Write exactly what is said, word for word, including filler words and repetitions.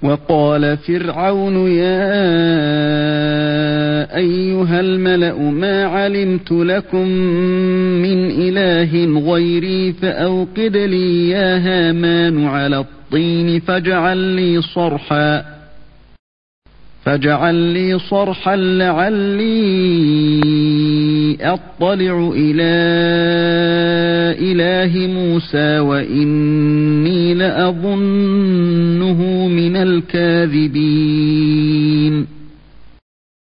وقال فرعون يا أيها الملأ ما علمت لكم من إله غيري فأوقد لي يا هامان على الطين فاجعل لي صرحا فاجعل لي صرحا لعلي أطلع إلى إله موسى وإني لأظنه من الكاذبين.